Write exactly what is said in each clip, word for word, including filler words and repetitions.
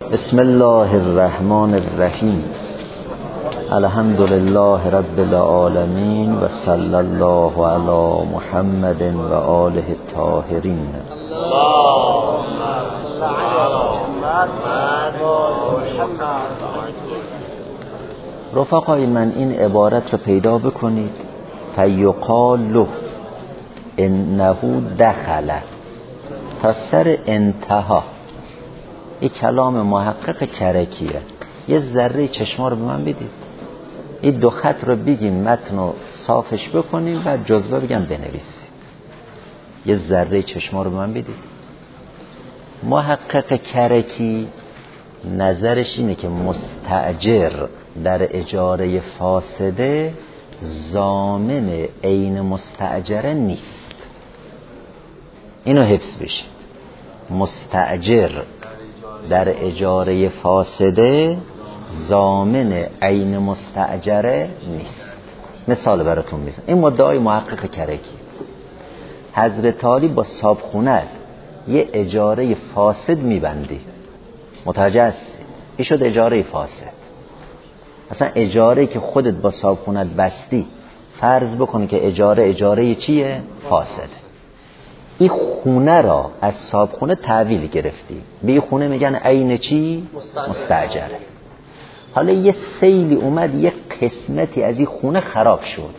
بسم الله الرحمن الرحیم. الحمد لله رب العالمین و صلی الله علی محمد و آله الطاهرین. رفقای من، این عبارت رو پیدا بکنید. فیقال انه دخل تا سر انتها. این کلام محقق کرکیه. یه ذره چشما رو به من بدید، این دو خط رو بگیم، متن رو صافش بکنیم و جزوه بگم بنویسیم. یه ذره چشما رو به من بدید. محقق کرکی نظرش اینه که مستأجر در اجاره فاسده ضامن عین مستأجره نیست. اینو حفظ بشه. مستأجر در اجاره فاسده ضامن عین مستأجره نیست. مثال براتون میزنم. این مدعای محقق کرکی. حضرت علی با صابخونه یه اجاره فاسد میبندی، متوجه هستی؟ این شد اجاره فاسد. اصلا اجاره که خودت با صابخونه بستی، فرض بکنی که اجاره اجاره چیه؟ فاسده. این خونه را از صابخونه تحویل گرفتی، به این خونه میگن عین چی؟ مستأجره. حالا یه سیلی اومد، یه قسمتی از این خونه خراب شد.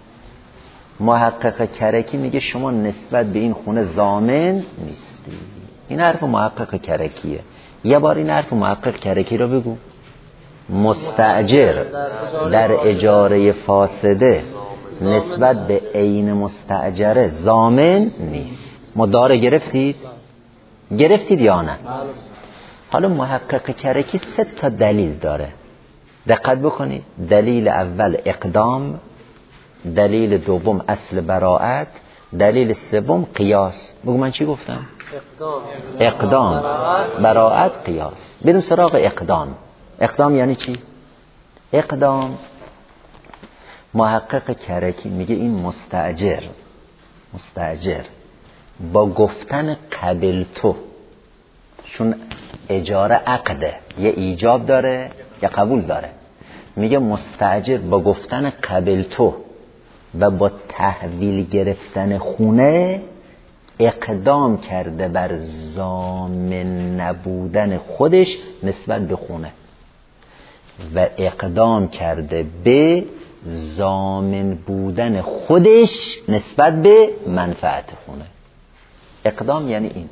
محقق کرکی میگه شما نسبت به این خونه ضامن نیستی. این حرف محقق کرکیه. یه بار این حرف محقق کرکی رو بگو. مستأجر در اجاره فاسده نسبت به عین مستأجره ضامن نیست. مدعا گرفتید؟ گرفتید یا نه؟ حالا محقق کرکی سه تا دلیل داره. دقت بکنید. دلیل اول اقدام، دلیل دوم اصل براءت، دلیل سوم قیاس. بگو من چی گفتم؟ اقدام، براءت، قیاس. بریم سراغ اقدام. اقدام یعنی چی؟ اقدام محقق کرکی میگه این مستأجر مستأجر با گفتن قبل تو، چون اجاره عقده، یه ایجاب داره یا قبول داره، میگه مستأجر با گفتن قبل تو و با تحویل گرفتن خونه اقدام کرده بر ضامن نبودن خودش نسبت به خونه و اقدام کرده به ضامن بودن خودش نسبت به منفعت خونه. اقدام یعنی این.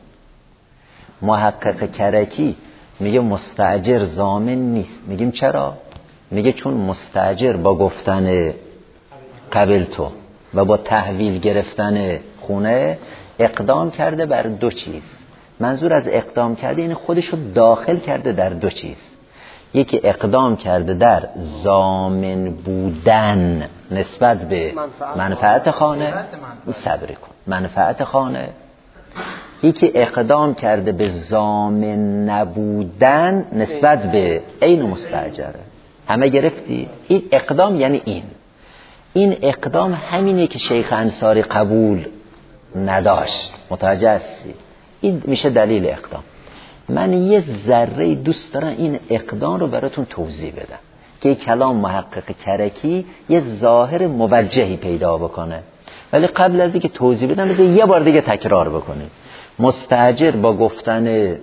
محقق کرکی میگه مستأجر ضامن نیست. میگیم چرا؟ میگه چون مستأجر با گفتن قبل تو و با تحویل گرفتن خونه اقدام کرده بر دو چیز. منظور از اقدام کرده این خودشو داخل کرده در دو چیز. یکی اقدام کرده در ضامن بودن نسبت به منفعت خانه، صبر کن، منفعت خانه. یکی اقدام کرده به ضامن نبودن نسبت به عین مستأجره. همه گرفتی؟ این اقدام یعنی این. این اقدام همینه که شیخ انصاری قبول نداشت. متوجه هستی؟ این میشه دلیل اقدام. من یه ذره دوست دارم این اقدام رو براتون توضیح بدم که کلام محقق کرکی یه ظاهر موجهی پیدا بکنه. ولی قبل از اینکه توضیح بدم بذار یه بار دیگه تکرار بکنیم. مستأجر با گفتن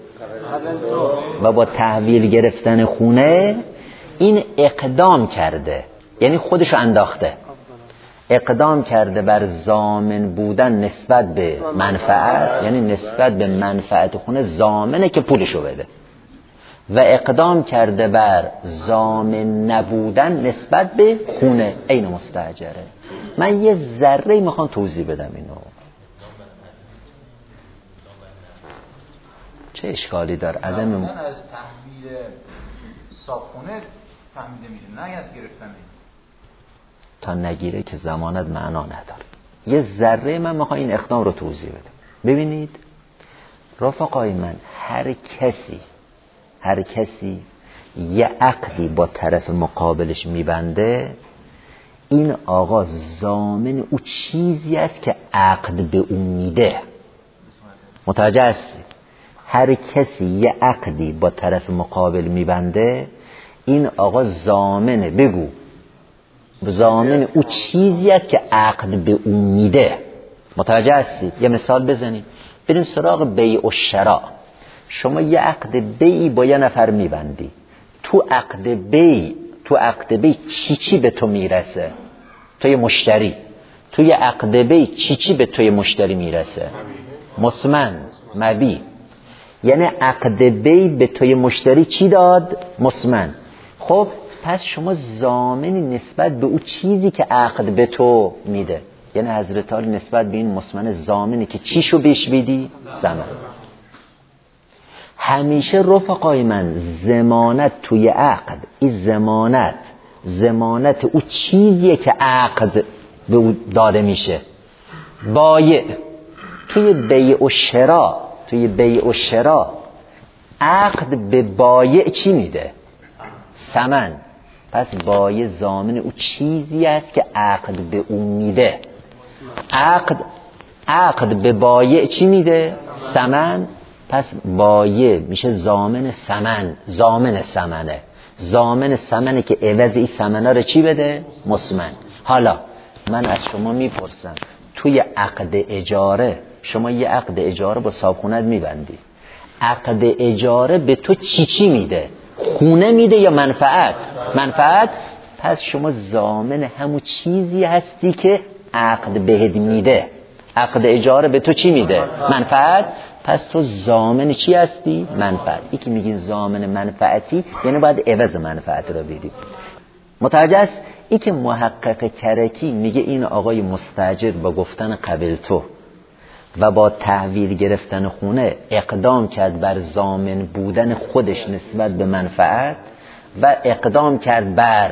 و با تحویل گرفتن خونه این اقدام کرده، یعنی خودشو انداخته، اقدام کرده بر ضامن بودن نسبت به منفعت، یعنی نسبت به منفعت خونه ضامنه که پولشو بده، و اقدام کرده بر ضامن نبودن نسبت به خونه عین مستأجره. من یه ذره میخوام توضیح بدم اینو. چه اشکالی داره؟ عدم از تحویل صابخونه فهمیده میشه، نه از گرفتن. تا نگیره که ضمانت معنا نداره. یه ذره من میخوام این اقدام رو توضیح بدم. ببینید رفقای من، هر کسی هر کسی یه عقدی با طرف مقابلش میبنده، این آقا ضامن او چیزی است که عقد به اون میده. متوجه هستید؟ هر کسی یه عقدی با طرف مقابل میبنده، این آقا ضامنه. بگو ضامن او چیزی است که عقد به اون میده. متوجه هستید؟ یه مثال بزنید. بریم سراغ بیع و شراء. شما یه عقد بیعی با یه نفر میبندی، تو عقد بیع تو عقد بیع چی چی به تو میرسه؟ توی مشتری توی عقد بیع چی چی به توی مشتری میرسه؟ مسمن، مبی. یعنی عقد بیع به توی مشتری چی داد؟ مسمن. خب پس شما ضامنی نسبت به اون چیزی که عقد به تو میده. یعنی حضرت علی نسبت به این مسمن ضامنی که چیشو بهش بدی؟ ثمن. همیشه رفقای من ضمانت توی عقد، این ضمانت ضمانت او چیزیه که عقد به او داده میشه. بایع توی بیع و شراء توی بیع و شراء عقد به بایع چی میده؟ ثمن. پس بایع ضامن او چیزی است که عقد به او میده. عقد عقد به بایع چی میده؟ ثمن. پس بایع میشه ضامن ثمن، ضامن ثمنه، ضامن ثمنه که عوض این ثمنا رو چی بده؟ مسمن. حالا من از شما میپرسم، توی عقد اجاره شما یه عقد اجاره با صاحبخونه‌ات میبندی، عقد اجاره به تو چی چی میده؟ خونه میده یا منفعت؟ منفعت. پس شما ضامن همون چیزی هستی که عقد بهت میده. عقد اجاره به تو چی میده؟ منفعت. پس تو ضامن چی هستی؟ منفعت. این که میگین ضامن منفعتی یعنی باید عوض منفعت رو بدی. متوجه است؟ این که محقق کرکی میگه این آقای مستاجر با گفتن قبل تو و با تحویل گرفتن خونه اقدام کرد بر ضامن بودن خودش نسبت به منفعت و اقدام کرد بر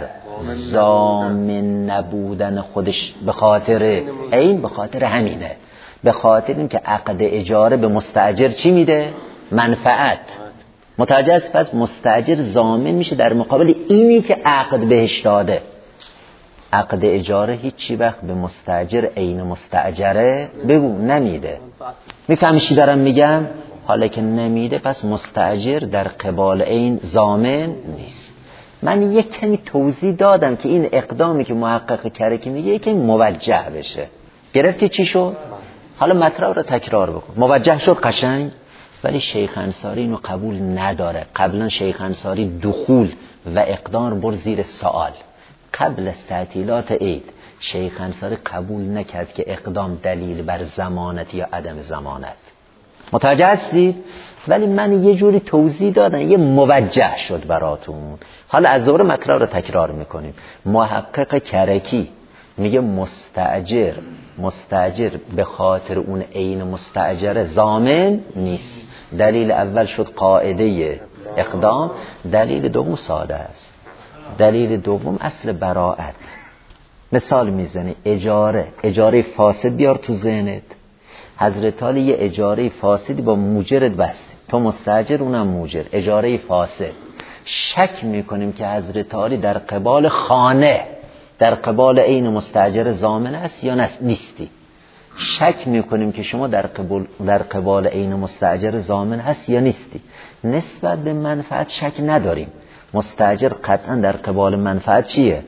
ضامن نبودن خودش به خاطر این، به خاطر همینه، به خاطر این که عقد اجاره به مستاجر چی میده؟ منفعت. متوجه است؟ پس مستاجر ضامن میشه در مقابل اینی که عقد بهش داده. عقد اجاره هیچی وقت به مستاجر عین مستاجره بگو نمیده. میفهمی چی دارم میگم؟ حالا که نمیده پس مستاجر در قبال عین ضامن نیست. من یک کمی توضیح دادم که این اقدامی که محقق کرکی میگه یک کمی موجه بشه. گرفتی چی شد؟ حالا مطلب رو تکرار بکن. موجه شد قشنگ. ولی شیخ انصاری اینو قبول نداره. قبلا شیخ انصاری دخول و اقدام بر زیر سوال. قبل از تعطیلات عید شیخ انصاری قبول نکرد که اقدام دلیل بر ضمانت یا عدم ضمانت. متوجه هستید؟ ولی من یه جوری توضیح دادم یه موجه شد براتون. حالا از دوباره مطلب رو تکرار میکنیم. محقق کرکی میگه مستاجر مستاجر به خاطر اون عین مستاجره ضامن نیست. دلیل اول شد قاعده اقدام، دلیل دوم ساده است. دلیل دوم اصل براءت. مثال میزنی اجاره اجاره فاسد بیار تو ذهنت. حضرت علی یه اجاره فاسدی با موجرت بستی، تو مستاجر اونم موجر، اجاره فاسد. شک میکنیم که حضرت علی در قبال خانه در قبال عین مستاجر ضامن است یا نیستی. شک میکنیم که شما در قبال در قبال عین مستاجر ضامن هست یا نیستی. نسبت به منفعت شک نداریم. مستاجر قطعا در قبال منفعت چیه؟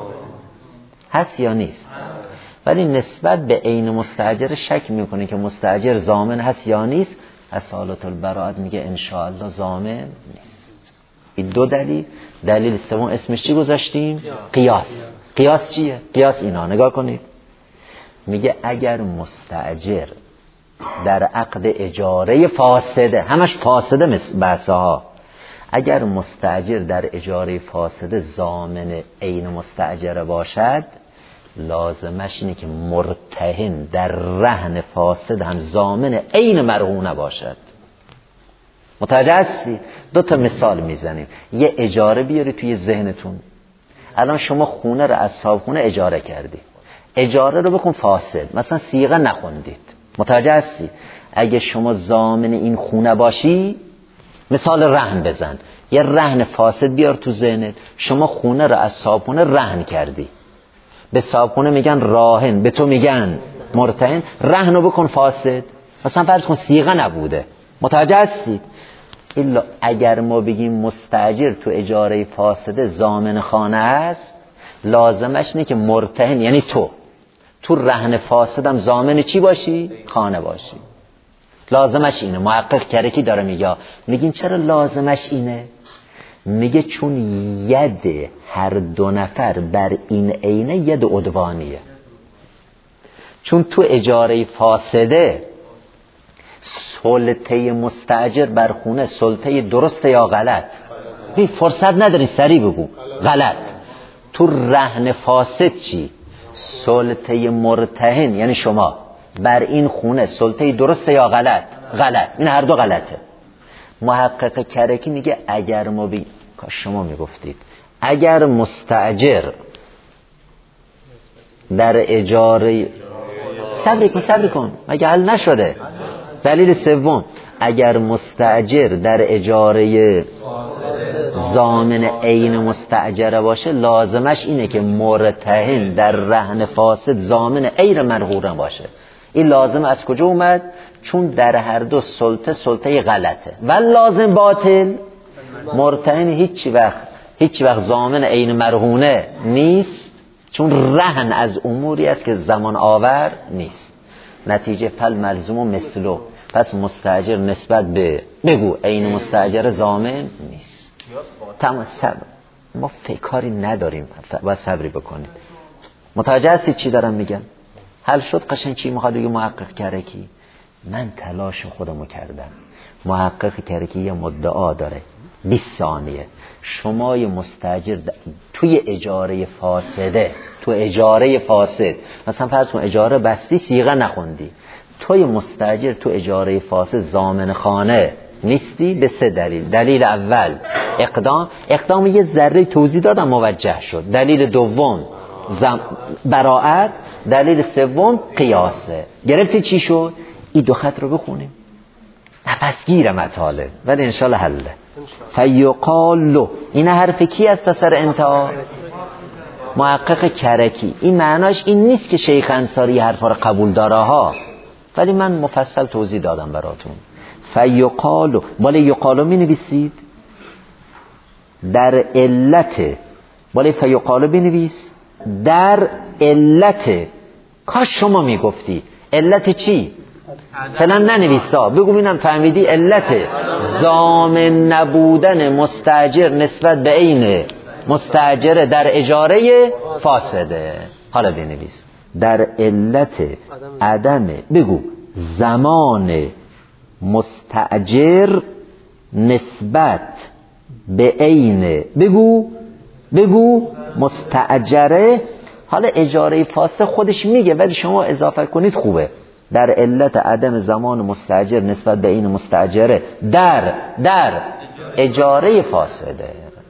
هست یا نیست؟ ولی نسبت به عین مستاجر شک میکنه که مستاجر ضامن هست یا نیست. اصالت البراءت میگه ان شاء الله ضامن نیست. این دو دلیل. دلیل سوم اسمش چی گذاشتیم؟ قیاس. قیاس چیه؟ قیاس اینا نگاه کنید. میگه اگر مستاجر در عقد اجاره فاسده، همش فاسده مثل بحثها، اگر مستاجر در اجاره فاسده ضامن عین مستاجره باشد، لازمش اینه که مرتهن در رهن فاسد هم ضامن عین مرهون باشد. متوجه هستی؟ دو تا مثال میزنیم. یه اجاره بیاری توی ذهنتون. الان شما خونه رو از صاحب خونه اجاره کردی، اجاره رو بکن فاسد، مثلا صیغه نخوندید. متوجه هستی؟ اگه شما ضامن این خونه باشی، مثال رهن بزن. یه رهن فاسد بیار تو ذهنت. شما خونه رو از صاحب خونه رهن کردی، به صاحب خونه میگن راهن، به تو میگن مرتهن. رهن رو بکن فاسد. مثلا فرض کن صیغه نبوده، متوجه هستید؟ الا اگر ما بگیم مستاجر تو اجاره فاسده ضامن خانه است، لازمش اینه که مرتهن یعنی تو تو رهن فاسدم ضامن چی باشی؟ خانه باشی. لازمش اینه. محقق کرکی داره میگه، میگین چرا لازمش اینه؟ میگه چون ید هر دو نفر بر این عینه ید عدوانیه. چون تو اجاره فاسده سلطه مستاجر بر خونه سلطه درسته یا غلط؟ بی فرصت نداری سری بگو غلط. تو رهن فاسد چی؟ سلطه مرتهن یعنی شما بر این خونه سلطه درسته یا غلط؟ غلط. این هر دو غلطه. محقق کرکی میگه اگر ما بی کاش شما میگفتید اگر مستاجر در اجاره صبر کن صبر کن مگه حل نشده. دلیل سوم، اگر مستاجر در اجاره ضامن عین مستاجره باشه، لازمش اینه که مرتهن در رهن فاسد ضامن غیر مرغوره باشه. این لازم از کجا اومد؟ چون در هر دو سلطه سلطه غلطه. و لازم باطل، مرتهن هیچ وقت هیچ وقت ضامن عین مرهونه نیست، چون رهن از اموری است که زمان آور نیست. نتیجه فل ملزوم و مثلو، پس مستاجر نسبت به بگو عین مستاجر ضامن نیست. تمام صبر، ما فکری نداریم و صبری بکنید. متوجه هستید چی دارم میگم؟ حل شد قشنگ. چی میخواد بگه محقق کرکی؟ من تلاش خودمو کردم. محقق کرکی یه مدعا داره بیست ثانیه. شما یه مستاجر توی اجاره فاسده، تو اجاره فاسد، مثلا فرض کن اجاره بستی صیغه نخوندی، توی مستاجر تو اجاره فاسد ضامن خانه نیستی به سه دلیل. دلیل اول اقدام، اقدام یه ذره توضیح دادم موجه شد. دلیل دوم زم... براءت. دلیل سوم قیاسه. گرفتی چی شد؟ این دو خط رو بخونیم، نفسگیر مطالب، ولی انشالله حله. فیقالو، این حرف کی است تا سر انتها؟ محقق کرکی. این معناش این نیست که شیخ انصاری حرفا رو قبول داره ها، ولی من مفصل توضیح دادم براتون. فیقالو، بالا یقالو می نویسید در علت، بالا فیقالو بنویس در علت. کاش شما می گفتی علت چی؟ فعلا ننویسا، بگو ببینم فهمیدی علت ضامن نبودن مستاجر نسبت به عین مستاجر در اجاره فاسده. حالا بنویس در علت عدم بگو زمان مستاجر نسبت به عین بگو بگو مستاجره. حالا اجاره فاسده خودش میگه ولی شما اضافه کنید خوبه. در علت عدم زمان مستاجر نسبت به این مستاجره در در اجاره فاسده،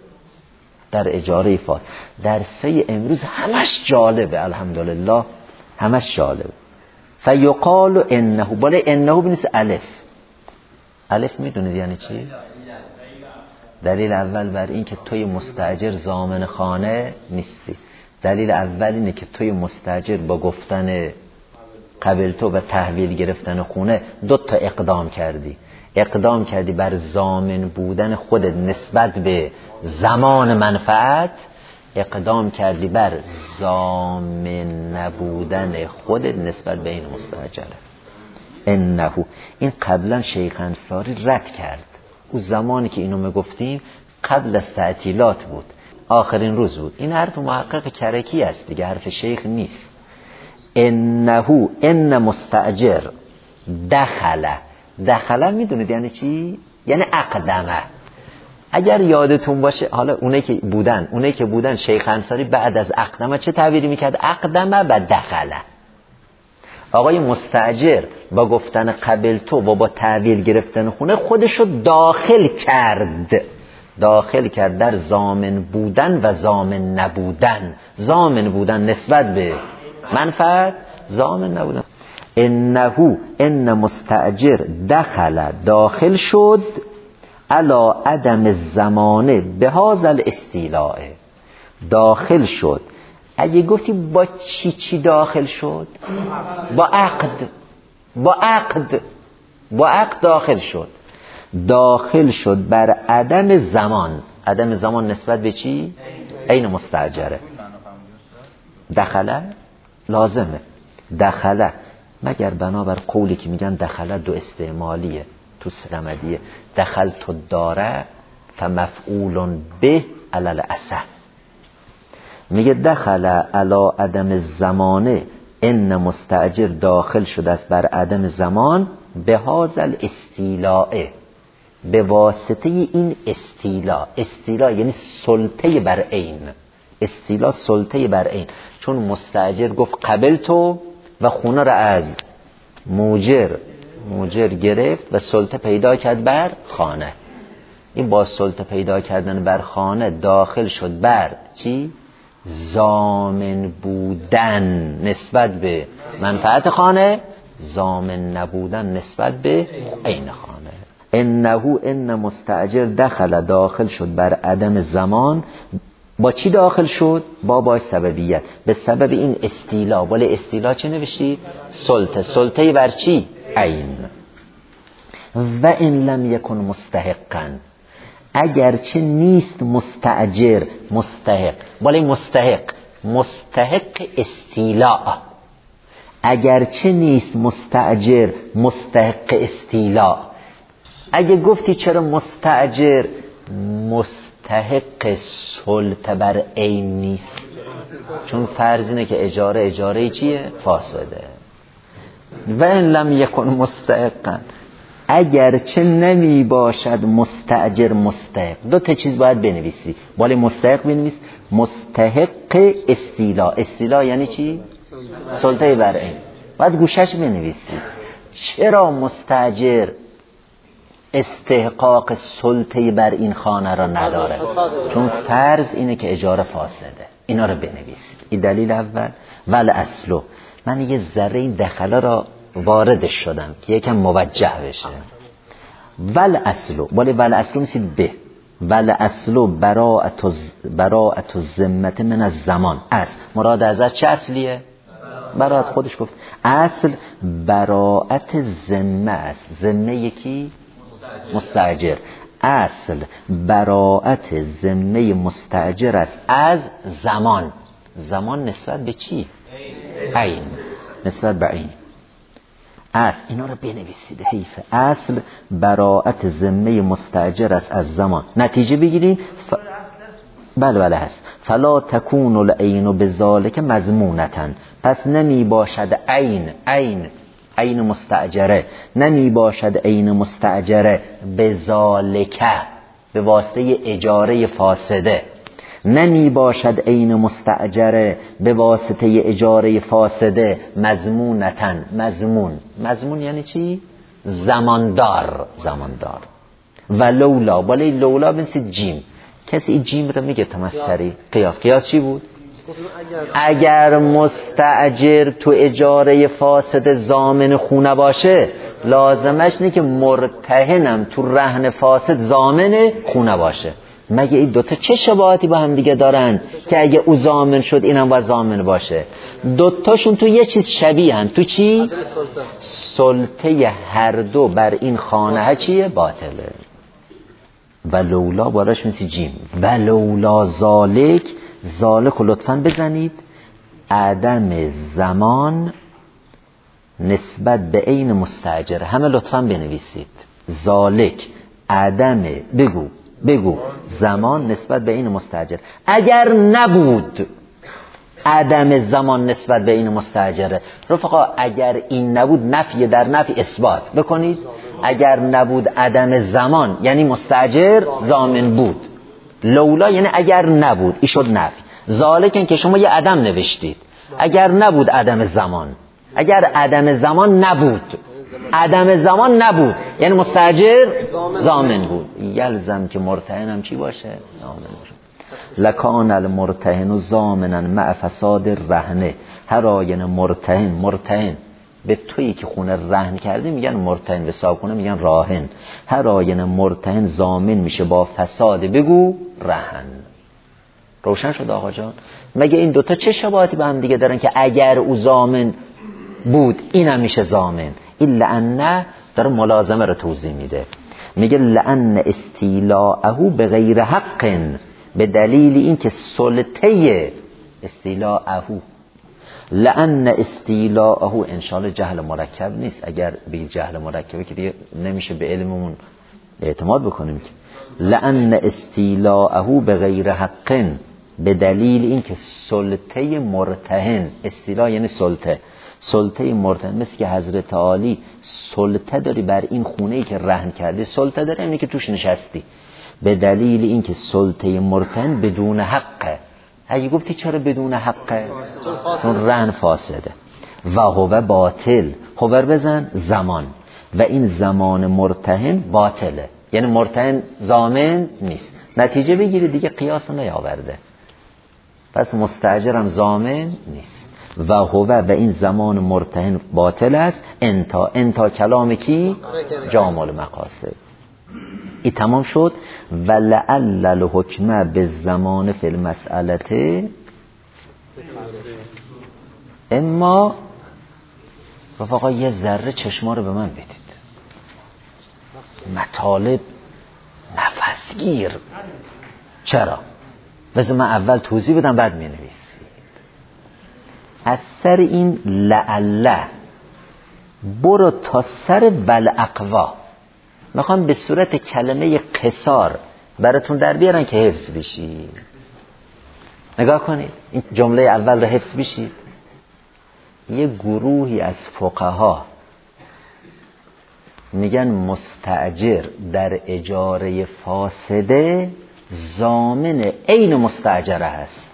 در اجاره فاسده. درسه امروز همش جالبه، الحمدلله همش جالبه. فیقال انه، بالا انه بنویس الف. الف میدونید یعنی چی؟ دلیل اول بر این که توی مستاجر ضامن خانه نیستی. دلیل اول اینه که توی مستاجر با گفتن قبل تو و تحویل گرفتن خونه دو تا اقدام کردی. اقدام کردی بر ضامن بودن خودت نسبت به زمان منفعت، اقدام کردی بر ضامن نبودن خودت نسبت به این مستاجره. انه، این قبلا شیخ انصاری رد کرد. او زمانی که اینو میگفتیم قبل از تعطیلات بود، آخرین روز بود. این حرف محقق کرکی است دیگه، حرف شیخ نیست. انه ان مستاجر دخله. دخله میدونید یعنی چی؟ یعنی اقدمه. اگر یادتون باشه، حالا اونایی که بودن اونایی که بودن شیخ انصاری بعد از اقدمه چه تعبیری میکرد؟ اقدمه و دخله. آقای مستاجر با گفتن قبل تو و با تحویل گرفتن خونه خودشو داخل کرد، داخل کرد در ضامن بودن و ضامن نبودن. ضامن بودن نسبت به منفعت، ضامن نبودن. انه ان مستاجر دخل، داخل شد، علی عدم الزمانه به هذا الاستیلاء. داخل شد. اگه گفتی با چی چی داخل شد؟ با عقد. با عقد با عقد داخل شد. داخل شد بر عدم زمان. عدم زمان نسبت به چی؟ عین مستأجره. دخله لازمه. دخله مگر بنابر قولی که میگن دخله دو استعمالیه تو سلمدیه. دخل تو داره فمفعول به علل اصح. میگه دخل علی عدم زمانه، ان مستأجر داخل شده است بر عدم زمان به هازل استیلاء، به واسطه این استیلا. استیلا یعنی سلطه بر عین. استیلا سلطه بر عین. چون مستأجر گفت قبل تو و خونه را از موجر موجر گرفت و سلطه پیدا کرد بر خانه. این با سلطه پیدا کردن بر خانه داخل شد بر چی؟ ضامن بودن نسبت به منفعت خانه، ضامن نبودن نسبت به عین خانه. انه ان مستأجر دخل داخل شد بر عدم زمان. با چی داخل شد؟ با با سببیت، به سبب این استیلا. ولی استیلا چه نوشتید؟ سلطه. سلطه بر چی؟ عین. و ان لم یکن مستحقا، اگرچه نیست مستأجر مستحق. ولی مستحق مستحق استیلاء. اگرچه نیست مستأجر مستحق استیلاء. اگه گفتی چرا مستأجر مستحق سلطه بر عین نیست؟ چون فرض اینه که اجاره اجاره چیه؟ فاسده. و ان لم یکن مستحقا، اگرچه نمی باشد مستأجر مستحق. دو تا چیز باید بنویسی. ولی مستحق بنویس مستحق استیلا. استیلا یعنی چی؟ سلطه بر عین. باید گوشش بنویسی. چرا مستأجر استحقاق سلطه بر این خانه را نداره؟ چون فرض اینه که اجاره فاسده. اینا رو بنویسید. این دلیل اول. ول اصلو، من یه ذره این دخله را واردش شدم که یکم موجه بشه. ول اصلو، ولی ول اصلو میسید به. ول اصلو براءت براءت الذمه من الزمان. اصل مراد از چه اصلیه؟ براءت خودش گفت. اصل براءت ذمه است. ذمه یکی؟ مستأجر. اصل براءت ذمه مستأجر است از زمان. زمان نسبت به چی؟ عین. نسبت به عین. اصل اینا رو بنویسید حیفه. اصل براءت ذمه مستأجر است از زمان. نتیجه بگیریم ف... بله بله هست. فلا تکون العین بذالک مضمونتا، پس نمی باشد عین عین عین مستأجره، نمی باشد عین مستأجره بذالک به واسطه اجاره فاسده، نمی باشد عین مستأجره به واسطه اجاره فاسده مضمونتاً. مضمون مضمون یعنی چی؟ زماندار. زماندار. و لولا، ولی لولا بنویسید جیم. کسی جیم رو میگه تمسخری؟ قیاس. قیاس چی بود؟ اگر مستأجر تو اجاره فاسد ضامن خونه باشه، لازمش اینه که مرتهنم تو رهن فاسد ضامن خونه باشه. مگه این دوتا چه شباهتی با هم دیگه دارن که اگه او ضامن شد اینم باید ضامن باشه؟ دوتاشون تو یه چیز شبیه هن. تو چی؟ سلطه هر دو بر این خانه چیه؟ باطله. و لولا باراش میسی جیم. و لولا ذالک، ذالک رو لطفاً بزنید. عدم زمان نسبت به عین مستأجر. همه لطفاً بنویسید. ذالک عدم، بگو بگو زمان نسبت به این مستأجر. اگر نبود عدم زمان نسبت به این مستأجره. رفقا اگر این نبود نفی در نفی اثبات بکنید. اگر نبود عدم زمان یعنی مستأجر ضامن بود. لولا یعنی اگر نبود، این شد نفی. ذالک که شما یه عدم نوشتید. اگر نبود عدم زمان، اگر عدم زمان نبود، عدم زمان نبود یعنی مستأجر ضامن بود. یلزم که مرتهن هم چی باشه؟ ضامن باشه. لکان المرتهن ضامنا مع فساد الرهن. هر آینه مرتهن، مرتهن به تویی که خونه رهن کردی میگن مرتهن، به صاحب میگن راهن. هر آینه مرتهن ضامن میشه با فساد بگو رهن. روشن شد آقا جان؟ مگه این دوتا چه شباهتی با هم دیگه دارن که اگر او ضامن بود اینم میشه ضامن؟ الا ان داره ملازمه رو توضیح میده. میگه لأن استیلاءه به غیر حق، به دلیل اینکه سلطه استیلاءه، لأن استیلاءه انشاءالله جهل مرکب نیست، اگر به جهل مرکبه که دیگه نمیشه به علممون اعتماد بکنیم که لأن استیلاءه به غیر حق، به دلیل اینکه سلطه مرتهن، استیلا یعنی سلطه، سلطه مرتهن، مثل که حضرت عالی سلطه داری بر این خونه‌ای که رهن کردی، سلطه داری اینی که توش نشستی، به دلیل اینکه سلطه مرتهن بدون حقه. اگه گفتی چرا بدون حقه؟ چون رهن فاسده. و هو باطل، هوبر بزن زمان، و این زمان مرتهن باطله، یعنی مرتهن ضامن نیست. نتیجه بگیری دیگه قیاس نیاورده، پس مستاجرم ضامن نیست. و هو و این زمان مرتهن باطل است. انتا انتا کلام کی؟ جامع المقاصد. این تمام شد. و لعل الحکم به زمان فی المسئلته اما رفقا یه ذره چشما رو به من بدید، مطالب نفسگیر. چرا؟ بذار من اول توضیح بدم بعد می نویسید. از سر این لعله برو تا سر والاقوا، میخوام به صورت کلمه قصار براتون در بیارن که حفظ بشید. نگاه کنید این جمله اول رو حفظ بشید. یه گروهی از فقها میگن مستاجر در اجاره فاسده ضامن عین مستاجره هست.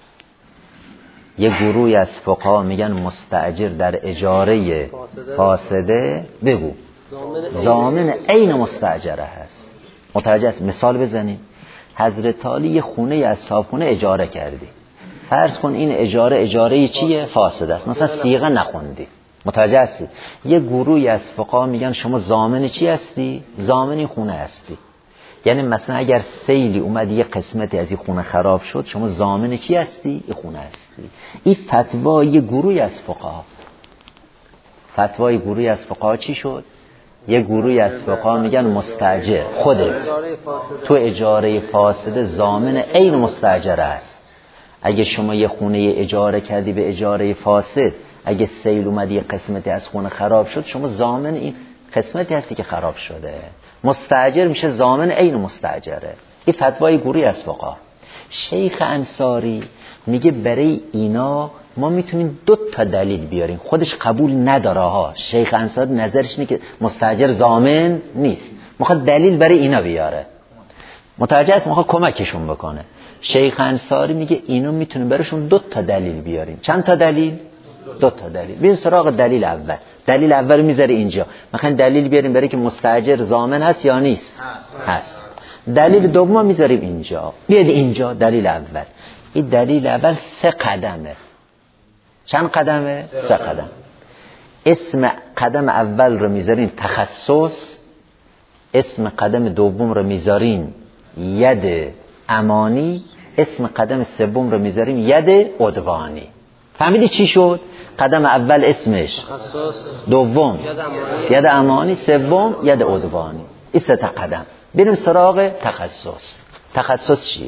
یه گروهی از فقها میگن مستاجر در اجاره فاسده بگو ضامن عین مستاجره هست. متوجه است؟ مثال بزنیم. حضرت علی یه خونه از صاحبخونه اجاره کردی، فرض کن این اجاره اجاره چیه؟ فاسده است، مثلا صیغه نخوندی. متوجه هستی؟ یه گروهی از فقها میگن شما ضامن چی هستی؟ ضامن این خونه هستی. یعنی مثلا اگر سیلی اومد یه قسمتی از این خونه خراب شد، شما ضامن چی هستی؟ این خونه هستی. این فتوای یه گروهی از فقها. فتوای گروهی از فقها چی شد؟ یه گروهی از فقها میگن مستاجر خودت تو اجاره فاسده ضامن عین مستاجره است. اگه شما یه خونه اجاره کردی به اجاره فاسد، اگه سیل اومد یه قسمتی از خونه خراب شد، شما ضامن این قسمتی هستی که خراب شده. مستاجر میشه ضامن عین مستاجره. این فتوای گروهی از فقها. شیخ انصاری میگه برای اینا ما میتونیم دو تا دلیل بیاریم. خودش قبول نداره ها. شیخ انصاری نظرش اینه که مستاجر ضامن نیست، میخواد دلیل برای اینا بیاره. متوجه است؟ میخواد کمکشون بکنه. شیخ انصاری میگه اینو میتونیم براشون دو تا دلیل بیاریم. چند تا دلیل؟ دو تا دلیل. بریم سراغ دلیل اول. دلیل اول رو میذاره اینجا. میخوایم دلیل بیاریم برای که مستاجر ضامن هست یا نیست؟ هست. دلیل دوم میذاریم اینجا. بیاد اینجا دلیل اول. این دلیل اول سه قدمه. چند قدمه؟ سه قدم. اسم قدم اول رو میذاریم تخصص، اسم قدم دوم رو میذاریم ید امانی، اسم قدم سوم رو میذاریم ید عدوانی. فهمیدی چی شد؟ قدم اول اسمش تخصص، دوم ید امانی، سوم ید عدوانی. این سه تا قدم. بریم سراغ تخصص. تخصص چیه؟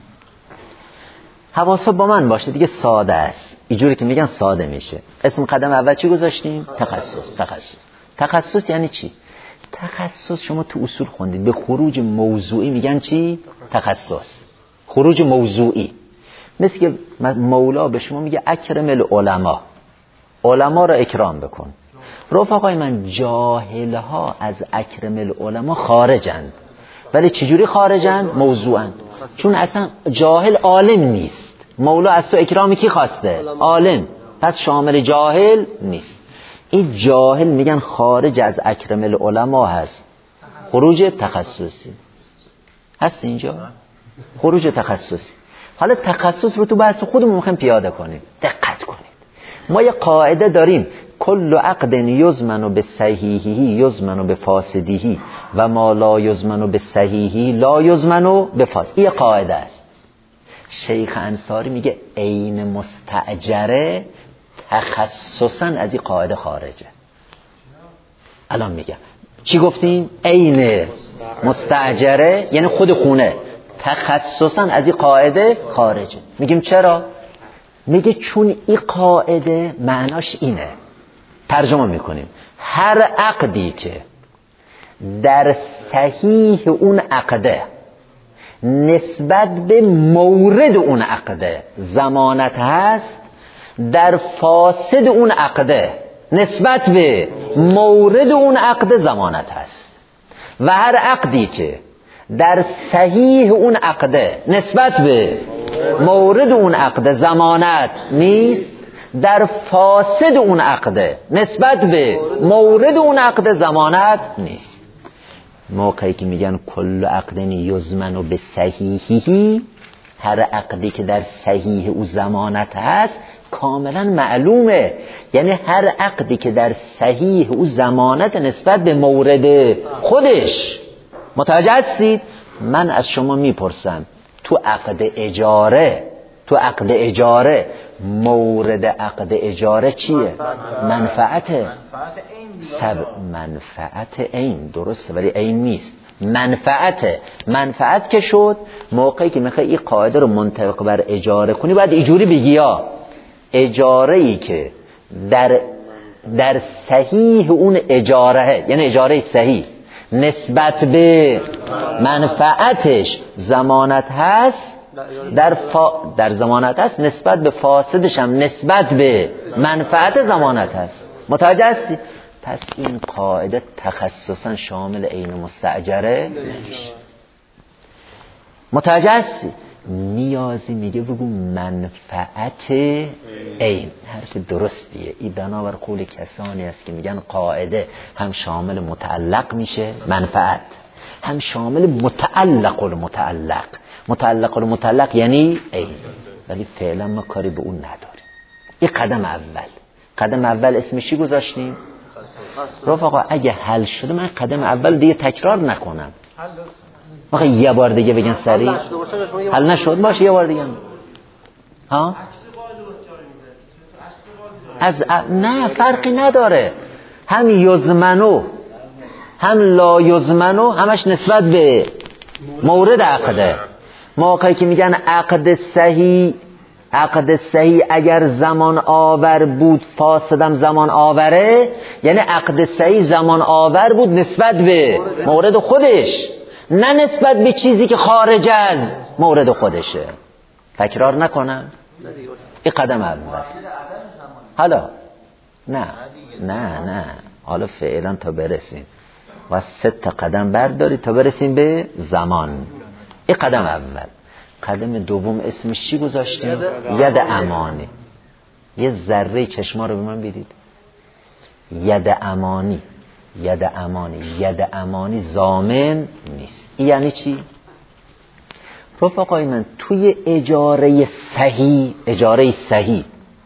حواسا با من باشه دیگه، ساده است. اینجوری که میگن ساده میشه. اسم قدم اول چی گذاشتیم؟ تخصص. تخصص تخصص یعنی چی؟ تخصص شما تو اصول خوندید به خروج موضوعی میگن چی؟ تخصص. خروج موضوعی. مثل که مولا به شما میگه اکرم العلماء، علما را اکرام بکن. رفقای من جاهلها از اکرم العلماء خارجند. ولی چجوری خارجند؟ موضوعند. چون اصلا جاهل عالم نیست. مولا از تو اکرامی کی خواسته؟ عالم. پس شامل جاهل نیست. این جاهل میگن خارج از اکرم العلماء هست. خروج تخصصی هست اینجا. خروج تخصصی. حالا تخصص رو تو بحث خودمون میخوایم پیاده کنیم. دقت کنید. ما یه قاعده داریم، کل عقد یضمن به صحیحه یضمن به فاسده و ما لا یضمن به صحیحه لا یضمن به فاسده. این قاعده است. شیخ انصاری میگه عین مستاجره تخصصا از این قاعده خارجه. الان میگم چی گفتیم؟ عین مستاجره یعنی خود خونه، تخصصا از این قاعده خارجه. میگیم چرا؟ میگه چون این قاعده معناش اینه، ترجمه میکنیم هر عقدی که در صحیح اون عقده نسبت به مورد اون عقده ضمانت هست، در فاسد اون عقده نسبت به مورد اون عقده ضمانت هست. و هر عقدی که در صحیح اون عقده نسبت به مورد اون عقده ضمانت نیست، در فاسد اون عقده نسبت به مورد اون عقده ضمانت نیست. موقعی که میگن کل عقدن یضمن به صحیحی، هر عقدی که در صحیح او ضمانت هست کاملا معلومه، یعنی هر عقدی که در صحیح او ضمانت نسبت به مورد خودش. متوجه هستید؟ من از شما میپرسم تو عقد اجاره، تو عقد اجاره مورد عقد اجاره چیه؟ منفعته. سب منفعت عین، درسته ولی عین نیست، منفعت. منفعت که شد موقعی که میخوای این قاعده رو منطبق بر اجاره کنی باید اینجوری بگی یا اجاره ای که در در صحیح اون اجاره، یعنی اجاره صحیح نسبت به منفعتش ضمانت هست، در فا... در ضمانت هست، نسبت به فاسدش هم نسبت به منفعت ضمانت هست. متوجه هستی؟ پس این قاعده تخصصا شامل عین مستاجره نمیشه. متوجه هستی؟ نیازی میگه بگو منفعت عین. حرف درستیه. این بنابر قول کسانی است که میگن قاعده هم شامل متعلق میشه منفعت، هم شامل متعلق و متعلق. متعلق و متعلق یعنی عین، ولی فعلا ما کاری به اون نداریم. این قدم اول. قدم اول اسمش چی گذاشتیم؟ رفقا اگه حل شده من قدم اول دیگه تکرار نکنم. آخه یه بار دیگه بگن سریع حل نشد باشه یه بار دیگه ها از ا... نه فرقی نداره، هم یزمنو هم لا یزمنو همش نسبت به مورد عقده. موقعی که میگن عقد صحیح، عقد صحیح اگر زمان آور بود فاسدم زمان آوره، یعنی عقد صحیح زمان آور بود نسبت به مورد خودش، نه نسبت به چیزی که خارج از مورد خودشه. تکرار نکنم. این قدم اول. حالا نه نه نه حالا فعلا تا برسیم و سه تا قدم برداری تا برسیم به زمان. این قدم اول. قدم دوم اسمش چی گذاشتیم؟ ید امانی. یه ذره چشما رو به من بدید. ید امانی، ید امانی، ید امانی ضامن نیست. این یعنی چی؟ رفقای من توی اجاره صحیح، اجاره صحیح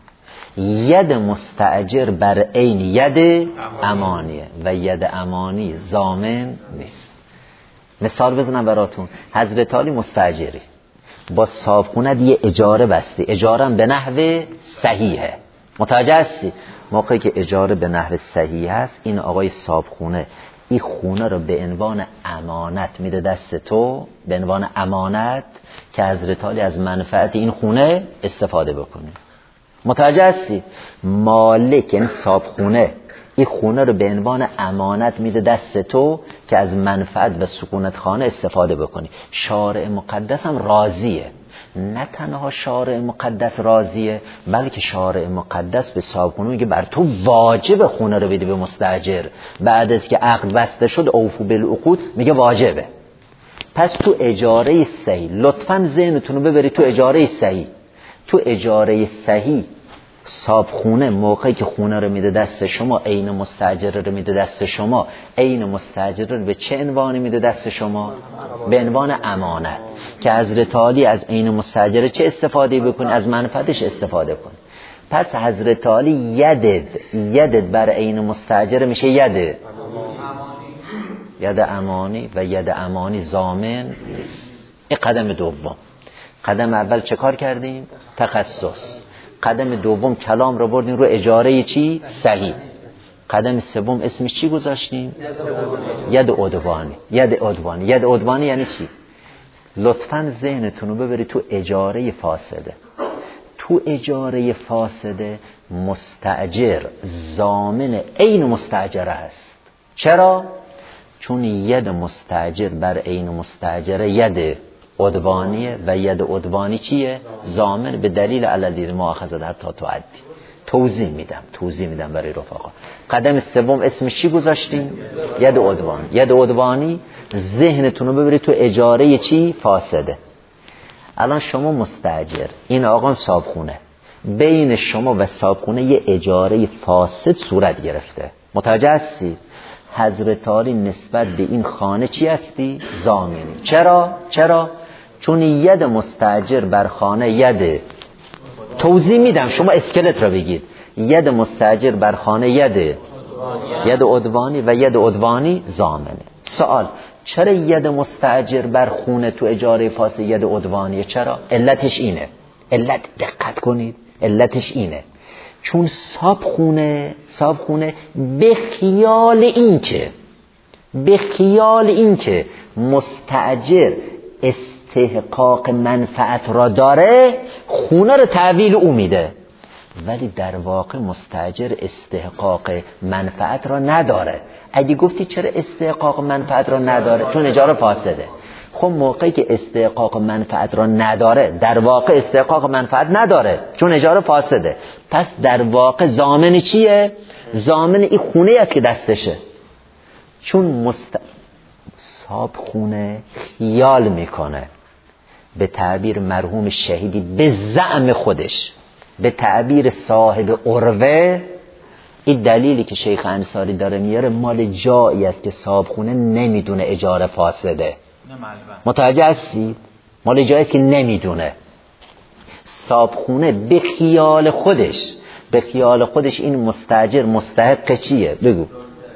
ید مستاجر بر عین ید امانیه و ید امانی ضامن نیست. مثال بزنم براتون. حضرت علی مستاجری با صاحبخونه یه اجاره بستی، اجاره به نحو صحیحه. متوجه هستی؟ موقعی که اجاره به نحو صحیح هست این آقای صاحبخونه این خونه رو به عنوان امانت میده دست تو، به عنوان امانت که حضرت علی از منفعت این خونه استفاده بکنه. متوجه هستی؟ مالک یعنی صاحبخونه این خونه رو به عنوان امانت میده دست تو که از منفعت و سکونت خانه استفاده بکنی. شارع مقدس هم راضیه. نه تنها شارع مقدس راضیه بلکه شارع مقدس به صاحبخونه میگه بر تو واجب خونه رو بدی به مستاجر. بعد از که عقد بسته شد اوفو بالعقود میگه واجبه. پس تو اجاره صحیح لطفاً ذهنتون رو ببرید تو اجاره صحیح. تو اجاره صحیح صاحبخونه موقعی که خونه رو میده دست شما عین مستاجر رو میده دست شما، عین مستاجر رو به چه عنوانی میده دست شما؟ به عنوان امانت که حضرت علی از عین مستاجر چه استفاده بکنی؟ از منفعتش استفاده کنی. پس حضرت علی یدد یدد بر عین مستاجر میشه ید ید امانی و ید امانی ضامن نیست. این قدم دوم. قدم اول چه کار کردیم؟ تخصص. قدم دوم کلام رو بردیم رو اجاره چی؟ صحیح. قدم سوم اسمش چی گذاشتیم؟ ید عدوانی. ید عدوانی ید عدوانی یعنی چی؟ لطفاً ذهنتون رو ببرید تو اجاره فاسده. تو اجاره فاسده مستاجر ضامن عین مستاجره است. چرا؟ چون ید مستاجر بر عین مستاجره ید عدوانیه و ید عدوانی چیه؟ ضامن به دلیل الذی مؤاخذه حتی تعدی. توضیح میدم توضیح میدم برای رفقا. قدم سوم اسمش چی گذاشتیم؟ ید عدوانی. ید عدوانی ذهنتون رو ببرید تو اجاره چی؟ فاسده. الان شما مستاجر، این آقا صابخونه، بین شما و صابخونه یه اجاره فاسد صورت گرفته. متوجه هستی؟ حضرت علی نسبت به این خانه چی هستی؟ ضامنی. چرا؟ چرا؟ چون ید مستاجر بر خانه ید، توضیح میدم شما اسکلت را بگید، ید مستاجر بر خانه ید ید عدوانی و ید عدوانی ضامنه. سوال: چرا ید مستاجر بر خونه تو اجاره فاسد ید عدوانیه؟ چرا؟ علتش اینه، علت دقت کنید، علتش اینه چون صاحب خونه صاحب خونه به خیال این که به خیال این که مستاجر استحقاق منفعت را داره خونه رو تحویل او میده، ولی در واقع مستاجر استحقاق منفعت را نداره. اگه گفتی چرا استحقاق منفعت را نداره؟ چون اجاره فاسده. خب موقعی که استحقاق منفعت را نداره در واقع استحقاق منفعت نداره چون اجاره فاسده، پس در واقع ضامن چیه؟ ضامن این خونه است که دستشه. چون مست... صاحب خونه خیال میکنه، به تعبیر مرحوم شهیدی به زعم خودش، به تعبیر صاحب عروه، این دلیلی که شیخ انصاری داره میاره مال جایی است که صاحب خونه نمیدونه اجاره فاسده. متوجه هستی؟ مال جایی است که نمیدونه. صاحب خونه به خیال خودش به خیال خودش این مستاجر مستحق چیه؟ بگو.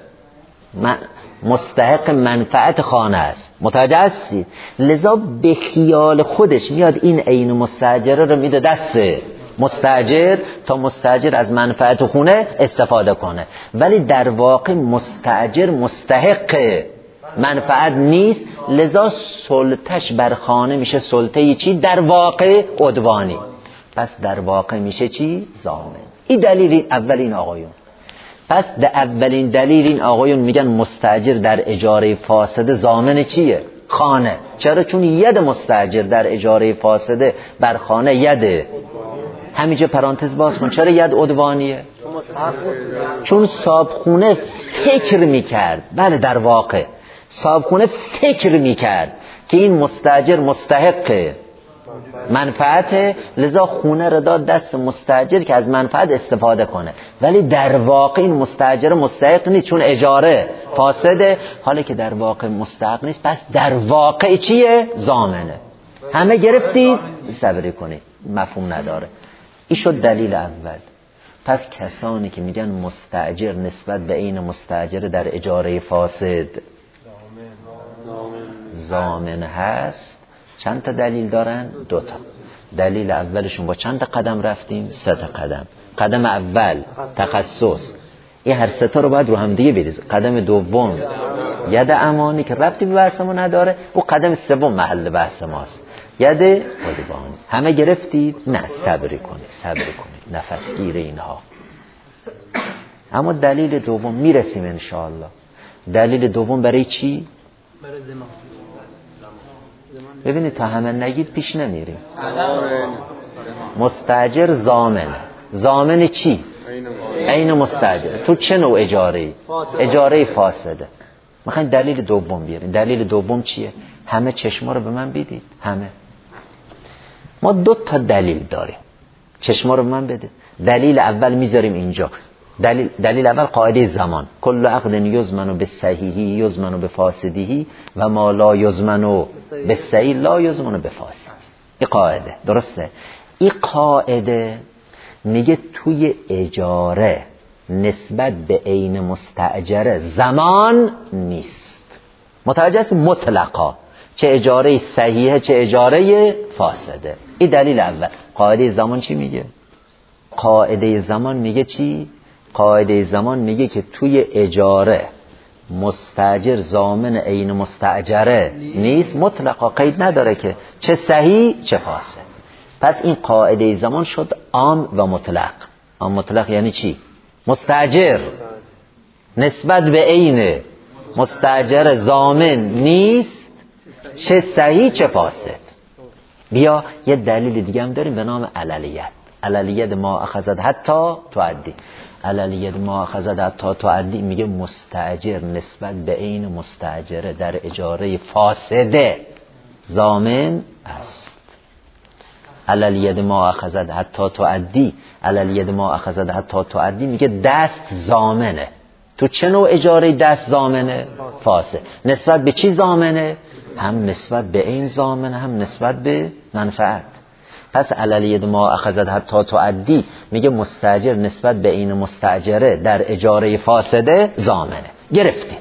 من مستحق منفعت خانه است. متوجه هستی؟ لذا به خیال خودش میاد این عین مستاجره رو میده دست مستاجر تا مستاجر از منفعت خونه استفاده کنه، ولی در واقع مستاجر مستحق منفعت نیست، لذا سلطش بر خانه میشه سلطه چی؟ در واقع عدوانی. پس در واقع میشه چی؟ ضامن. این دلیل اول این آقایون. پس در اولین دلیل این آقایون میگن مستاجر در اجاره فاسده ضامن چیه؟ خانه. چرا؟ چون ید مستاجر در اجاره فاسده بر خانه ید، همینجا پرانتز باز کن، چرا ید عدوانیه؟ چون صاحب خونه فکر میکرد، بله در واقع صاحب خونه فکر میکرد که این مستاجر مستحق منفعته، لذا خونه رو داد دست مستاجر که از منفعت استفاده کنه، ولی در واقع این مستاجر مستحق نیست چون اجاره فاسده. حالا که در واقع مستحق نیست پس در واقع چیه؟ ضامنه. همه گرفتید؟ صبری کنید، مفهوم نداره. این شد دلیل اول. پس کسانی که میگن مستاجر نسبت به این مستاجر در اجاره فاسد ضامن هست، چند تا دلیل دارن؟ دو تا. دلیل اولشون با چند تا قدم رفتیم؟ سه تا قدم. قدم اول تخصص، این هر سه تا رو باید رو هم دیگه بریز. قدم دوم ید امانی که ربطی به بحث ما نداره، و قدم سوم محل بحث ماست، ید عدوانی. همه گرفتید؟ نه صبری کنید صبری کنید نفس گیر اینها. اما دلیل دوم میرسیم انشاءالله. دلیل دوم برای چی؟ برای زمان. ببینید تا همه نگید پیش نمیریم. مستاجر ضامن. ضامن چی؟ عین مستاجر. تو چه نوع اجاره ای؟ اجاره فاسده. میخواین دلیل دوم بیارین. دلیل دوم چیه؟ همه چشما رو به من بدید. همه ما دو تا دلیل داریم، چشما رو به من بده. دلیل اول میذاریم اینجا. دلیل دلیل اول قاعده زمان، کل عقد یضمن بالصحیح یضمن بفاسده و ما لا یضمن بالصحیح لا یضمن بفاسد. این قاعده درسته. این قاعده میگه توی اجاره نسبت به عین مستاجره زمان نیست. متوجه هست؟ مطلقا، چه اجاره صحیحه چه اجاره فاسده. این دلیل اول. قاعده زمان چی میگه؟ قاعده زمان میگه چی؟ قاعده زمان میگه که توی اجاره مستاجر ضامن عین مستاجره نیست، مطلقا قید نداره که چه صحیح چه فاسد. پس این قاعده زمان شد عام و مطلق. عام مطلق یعنی چی؟ مستاجر نسبت به عین مستاجر ضامن نیست، چه صحیح چه فاسد. بیا یه دلیل دیگه هم داریم به نام عللیت. عللیت ما اخذت حتی تعدی. عللیت ما اخذت حتی تعدی میگه مستاجر نسبت به عین مستاجره در اجاره فاسده ضامن است. عللیت ما اخذت حتی تعدی، عللیت ما اخذت حتی تعدی میگه دست ضامنه. تو چه نوع اجاره دست ضامنه؟ فاسد. نسبت به چی ضامنه؟ هم نسبت به عین ضامنه، هم نسبت به منفعت. پس عللیت ما اخذت حتی تعدی میگه مستاجر نسبت به عین مستاجره در اجاره فاسده ضامنه. گرفتید.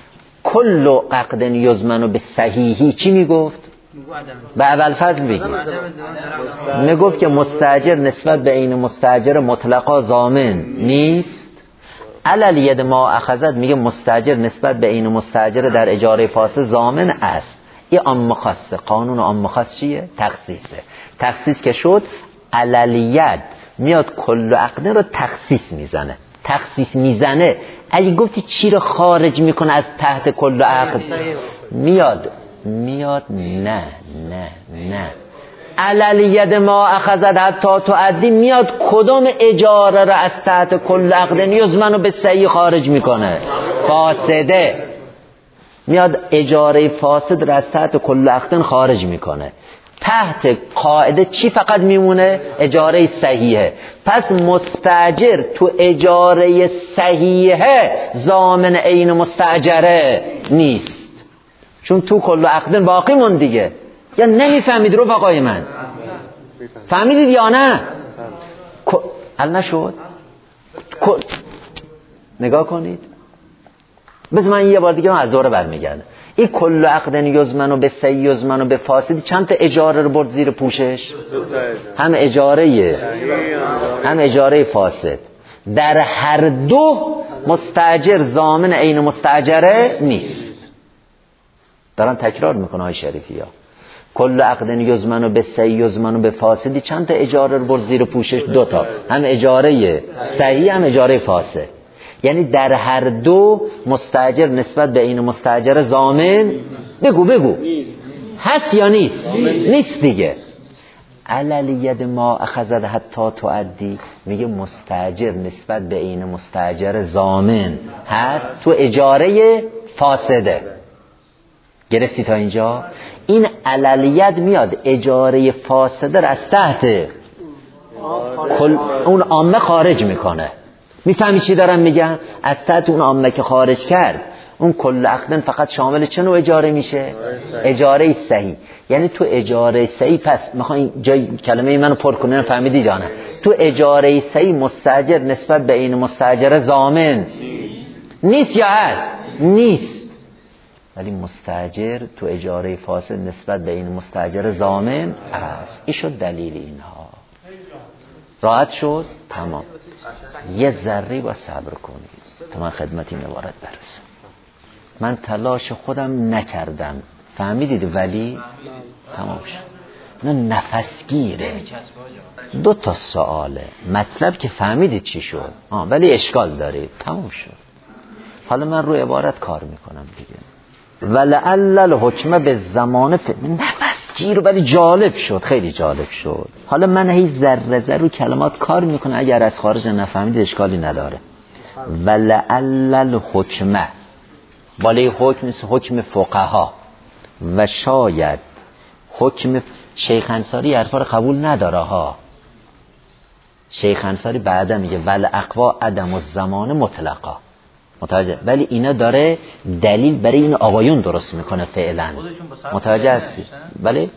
کل عقد یضمن به صحیحی چی میگفت؟ به اول فضل بگید. میگفت که مستاجر نسبت به عین مستاجر مطلقا ضامن نیست. عللیت ما اخذت میگه مستاجر نسبت به عین مستاجر در اجاره فاسد ضامن است. این عام خاصه. قانون عام خاص چیه؟ تخصیصه. تخصیص که شد عللیت میاد کل عقد رو تخصیص میزنه. تخصیص میزنه اگه گفتی چی رو خارج میکنه از تحت کل عقد؟ میاد میاد نه نه نه عللیت ما اخذت حتی تعدی میاد کدوم اجاره رو از تحت کل عقد یضمن به صحیح خارج میکنه؟ فاسده. میاد اجاره فاسد رو از تحت کل عقد خارج میکنه. تحت قاعده چی فقط میمونه؟ اجاره صحیحه. پس مستاجر تو اجاره صحیحه ضامن عین مستاجره نیست، چون تو کل عقد باقی مون دیگه. یا نمیفهمید رفقای من؟ فهمیدید یا نه؟ حل نشد؟ نگاه کنید. بذار من یه بار دیگه از دوره برمیگردم. این کل عقد یضمن به صحیح یضمن به فاسد چند تا اجاره رو برد زیر پوشش؟ هم اجاره هم اجاره فاسد. در هر دو مستاجر ضامن عین مستاجره نیست. دارن تکرار میکنه های شریفی ها. کل عقد یضمن به صحیح یضمن به فاسدی چند تا اجاره رو برد زیر پوشش؟ دو تا. هم اجاره صحیح هم اجاره فاسد. یعنی در هر دو مستاجر نسبت به این مستاجر ضامن بگو بگو هست یا نیست؟ نیست دیگه. عللیت ما اخذت حتی تعدی میگه مستاجر نسبت به این مستاجر ضامن هست تو اجاره فاسده. گرفتی تا اینجا؟ این عللیت میاد اجاره فاسده را از تحت کل اون عامه خارج میکنه. میفهمی چی دارم میگم؟ از تحت اون عامه که خارج کرد اون کل عقدن فقط شامل چه نوع اجاره میشه؟ اجاره صحیح. یعنی تو اجاره صحیح، پس میخوام جای کلمه منو پر کنم، فهمیدید یا نه؟ تو اجاره صحیح مستاجر نسبت به این مستاجر ضامن نیست یا هست؟ نیست. ولی مستاجر تو اجاره فاسد نسبت به این مستاجر ضامن است. این شد دلیل اینها. راحت شد؟ تمام. یه ذره با صبر کنید تا من خدمت این عبارت برسم. من تلاش خودم نکردم، فهمیدید؟ ولی تمام شد. نه نفسگیره. دو تا سواله، مطلب که فهمیدید چی شد آه. ولی اشکال دارید، تمام شد. حالا من روی عبارت کار میکنم دیگه. ولعل الحکم به زمان ف... نفسگیر، ولی جالب شد، خیلی جالب شد. حالا من هی ذره ذره رو کلمات کار میکنم، اگر از خارج نفهمید اشکالی نداره. ولعل الحکم بالای حکم نیست، حکم فقها. و شاید حکم شیخ انصاری حرفا رو قبول نداره ها. شیخ انصاری بعدا میگه ول اقوا عدم الزمان مطلقا، متوجه؟ ولی اینا داره دلیل برای این آقایون درست میکنه فعلا، متوجه هستی؟ ولی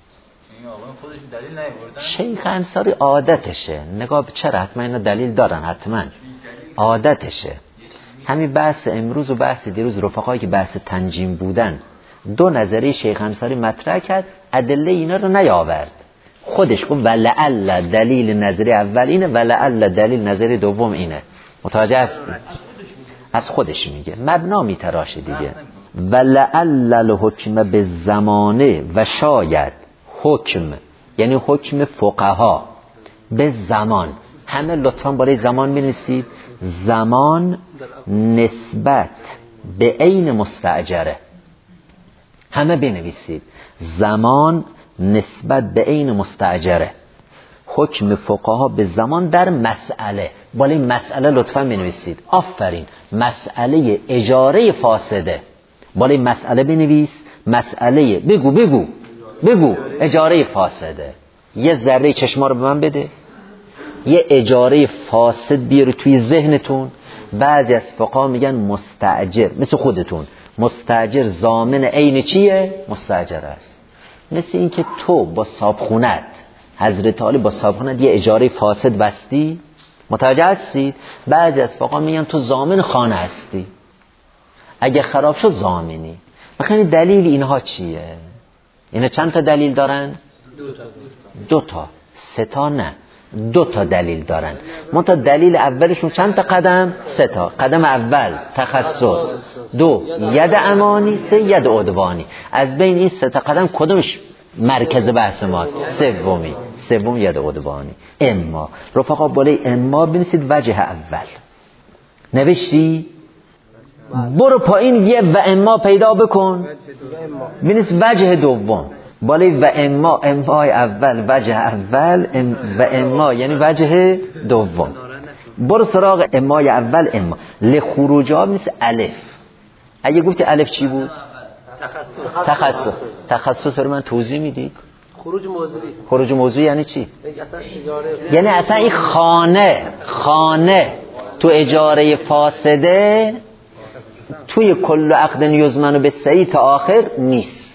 شیخ انصاری عادتشه، نگاه چرا حتما اینا دلیل دارن، حتما عادتشه. همین بحث امروز و بحث دیروز رفقایی که بحث تنجیم بودن، دو نظریه شیخ انصاری مطرح کرد، ادله اینا رو نیاورد، خودش گفت ولعل دلیل نظریه اول اینه، ولعل دلیل نظریه دوم اینه. متوجه هستی؟ از خودش میگه، مبنا میتراشه دیگه. ولعل الحکم به زمانه، و شاید حکم یعنی حکم فقها به زمان. همه لطفا بالای زمان بنویسید. زمان نسبت به عین مستأجره. همه بنویسید زمان نسبت به عین مستأجره. حکم فقها به زمان در مسئله. بالای مسئله لطفا بنویسید. آفرین. مسئله اجاره فاسده. بالای مسئله بنویس. مسئله بگو بگو بگو اجاره فاسده. یه ذره چشما رو به من بده. یه اجاره فاسد بیارو توی ذهنتون. بعضی از فقها میگن مستأجر، مثل خودتون مستأجر ضامن عین چیه؟ مستأجر است. مثل این که تو با صابخونت، حضرت علی با صابخونت یه اجاره فاسد بستی. متوجه هستید؟ بعضی از فقها میگن تو ضامن خانه هستی، اگه خراب شد ضامنی. بخیر دلیل اینها چیه؟ اینا چند تا دلیل دارن؟ دو تا. سه تا نه، دو تا دلیل دارن. منتها دلیل اولشون چند تا قدم؟ سه تا. قدم اول تخصص، دو ید امانی، سه ید عدوانی. از بین این سه تا قدم کدومش مرکز بحث ماست؟ سومی. سوم ید عدوانی. اما رفقا بالای اما بنویسید وجه اول. نوشتی؟ برو پایین یه و اما پیدا بکن. بنویس وجه دوم. بالای و اما، اما اول وجه اول، ام و اما یعنی وجه دوم. برو سراغ اما اول. اما لخروج ها نیست الف. اگه گفتی الف چی بود؟ تخصص. تخصص تخصص رو من توضیح میدی؟ خروج موضوعی. خروج موضوعی یعنی چی؟ یعنی اصلا این خانه خانه تو اجاره فاسده توی کل عقد یزمن به صحیح تا آخر نیست.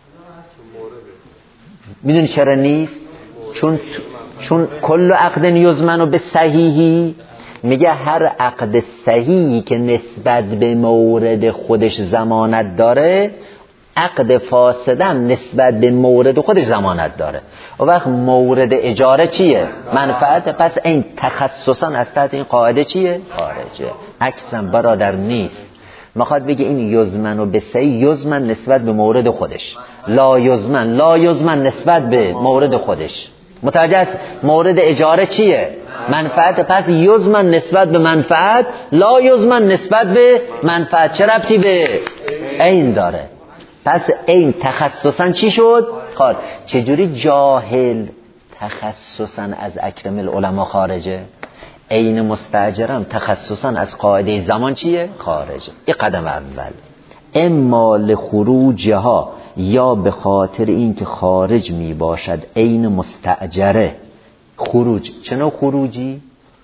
میدونی چرا نیست؟ چون چون کل عقد یزمن به صحیحی، میگه هر عقد صحیحی که نسبت به مورد خودش ضمانت داره، عقد فاسدم نسبت به مورد خودش ضمانت داره. و وقت مورد اجاره چیه؟ منفعت. پس این تخصصا از تحت این قاعده چیه؟ خارجه. عکسم برادر نیست. میخواد بگه این یزمن و به صحیح، یزمن نسبت به مورد خودش، لا یزمن لا یزمن نسبت به مورد خودش. متوجه است؟ مورد اجاره چیه؟ منفعت. پس یزمن نسبت به منفعت، لا یزمن نسبت به منفعت. چه ربطی به عین داره؟ پس این تخصصا چی شد؟ خار. چجوری جاهل تخصصا از اکرم العلماء خارجه؟ عین مستاجرم تخصصا از قاعده زمان چیه؟ خارجه. این قدم اول. اما لخروجها، یا به خاطر این که خارج می باشد عین مستاجره. خروج چه نوع خروجی؟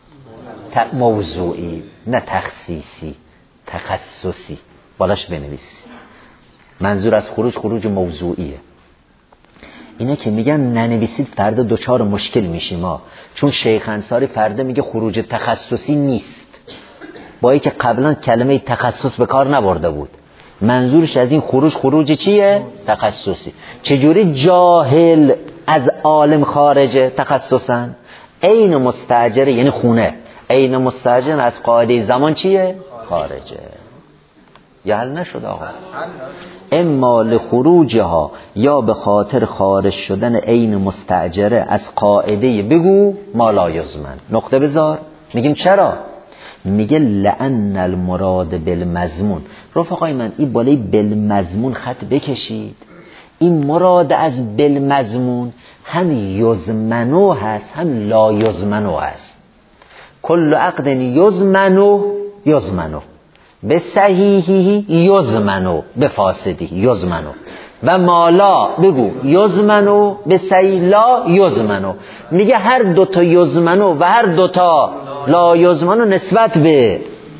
موضوعی، نه تخصیصی، تخصصی. بالاش بنویسی. منظور از خروج خروج موضوعیه. اینه که میگن ننویسید فردا دوچار مشکل میشیم ما، چون شیخ انصاری فردا میگه خروج تخصصی نیست، با اینکه قبلا کلمه تخصص به کار نبرده بود. منظورش از این خروج خروج چیه؟ تخصصی. چجوری جاهل از عالم خارجه تخصصا؟ عین مستاجره یعنی خونه. عین مستاجر از قاعده زمان چیه؟ خارجه. یا حل نشد آقا؟ اما لخروجها، یا به خاطر خارج شدن عین مستاجره از قاعده بگو ما لا یزمن. نقطه بذار. میگیم چرا؟ میگه لأن المراد بالمضمون. رفقای من این بالای بالمضمون خط بکشید. این مراد از بالمضمون هم یزمنو هست هم لا یزمنو هست. کل عقد یزمنو یزمنو به صحیحی یزمنو به فاسدی یزمنو، و مالا بگو یزمنو به صحیح لا یزمنو. میگه هر دوتا یزمنو و هر دوتا لا یزمنو نسبت به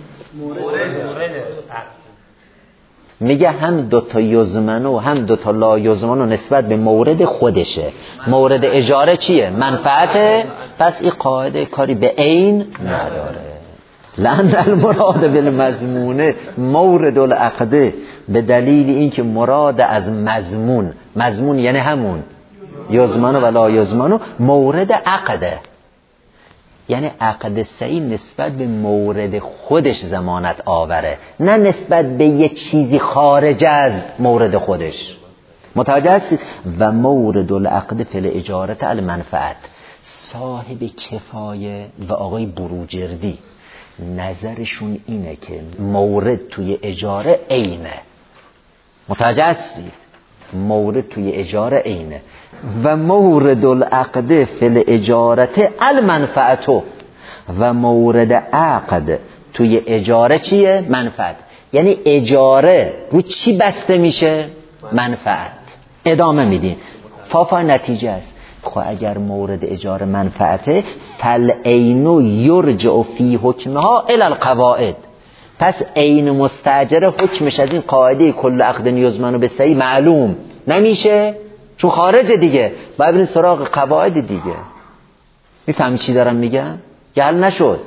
میگه هم دوتا یزمنو هم دوتا لا یزمنو نسبت به مورد خودشه. مورد اجاره چیه؟ منفعته. پس این قاعده کاری به عین نداره. لأن المراد بالمضمونه مورد العقده، به دلیل اینکه مراد از مضمون، مضمون یعنی همون یزمنو و لا یزمنو، مورد عقده. یعنی عقد صحیح نسبت به مورد خودش ضمانت آوره، نه نسبت به یه چیزی خارج از مورد خودش. متوجه هستید؟ و مورد العقد فی الاجارة المنفعت. صاحب کفایه و آقای بروجردی نظرشون اینه که مورد توی اجاره عینه. متوجه هستید؟ مورد توی اجاره عینه. و مورد العقد فی الاجاره المنفعت. و مورد عقد توی اجاره چیه؟ منفعت. یعنی اجاره رو چی بسته میشه؟ منفعت. ادامه میدیم. فافا نتیجه است. خب اگر مورد اجاره منفعته، فالعین یرجع فی حکمها الی القواعد. پس عین مستاجره حکمش از این قاعده کل عقد یضمن بالصحیح معلوم نمیشه، چون خارج دیگه. باید بریم سراغ قواعد دیگه. میفهمی چی دارم میگم؟ گل نشد؟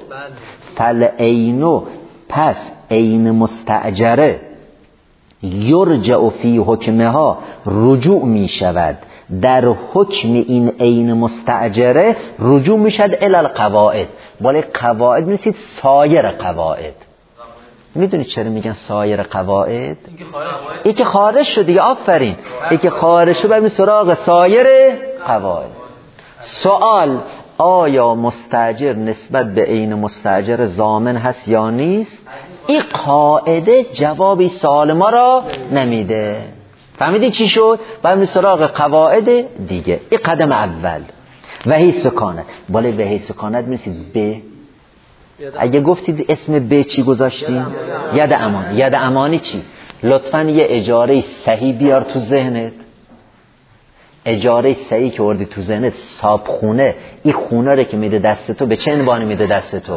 فالعین، پس عین مستاجره یرجع فی حکمها رجوع می شود در حکم این عین مستاجره، رجوع می شود الی القواعد. ولی قواعد می‌نویسید سایر قواعد. میدونید چرا میگن سایر قواعد؟ این که خارج شد دیگه. آفرین. این که خارج شد بریم سراغ سایر قواعد. سوال: آیا مستاجر نسبت به عین مستاجر ضامن هست یا نیست؟ این قاعده جوابی سوال ما را نمیده. فهمیدی چی شد؟ بریم سراغ قواعد دیگه. این قدم اول. و هی سکانت. ولی به هی سکانت میرسید به. اگه گفتید اسم به چی گذاشتیم؟ ید امان. ید امانی چی؟ لطفاً یه اجاره صحیح بیار تو ذهنت. اجاره صحیح که وردی تو ذهنت، صاحب خونه این خونه رو که میده دست تو به چه عنوانی میده دست تو؟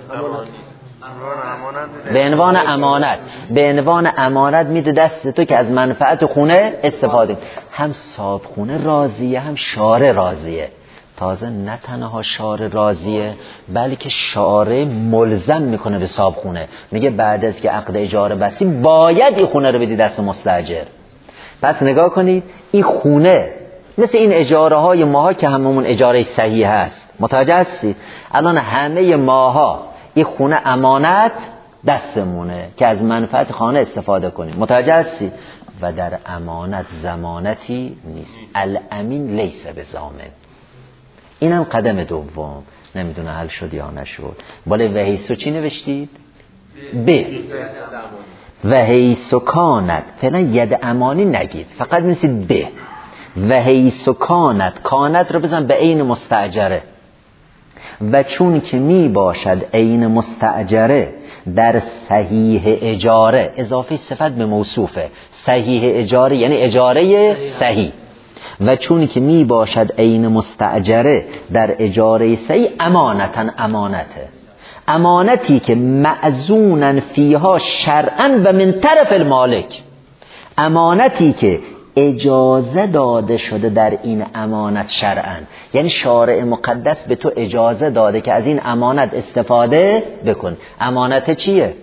به عنوان امانت. به عنوان امانت میده دست تو که از منفعت خونه استفاده. هم صاحب خونه راضیه، هم شارع راضیه. تازه نه تنها شارع راضیه، بلکه شارع ملزم میکنه به صاحب خونه. میگه بعد از که عقد اجاره بستی باید این خونه رو بدی دست مستاجر. پس نگاه کنید، این خونه مثل این اجاره های ماها که هممون اجاره صحیح هست. متوجه هستی؟ الان همه ماها این خونه امانت دستمونه که از منفعت خانه استفاده کنیم. متوجه هستی؟ و در امانت ضمانتی نیست. الامین لیس بضامن. اینم قدم دوم. نمیدونه حل شد یا نشد. ولی و حیثو چی نوشتید؟ ب. و حیثو کانت. فعلا ید امانی نگید، فقط می‌نویسید ب. و حیثو کانت. کانت رو بزن به عین مستاجره. و چون که می باشد عین مستاجره در صحیح اجاره، اضافه صفت به موصوفه. صحیح اجاره یعنی اجاره صحیح. و چون که می باشد عین مستاجره در اجاره صحیح، امانتن امانته. امانتی که معزونن فیها شرعا و من طرف المالک. امانتی که اجازه داده شده در این امانت شرعا، یعنی شارع مقدس به تو اجازه داده که از این امانت استفاده بکن. امانت چیه؟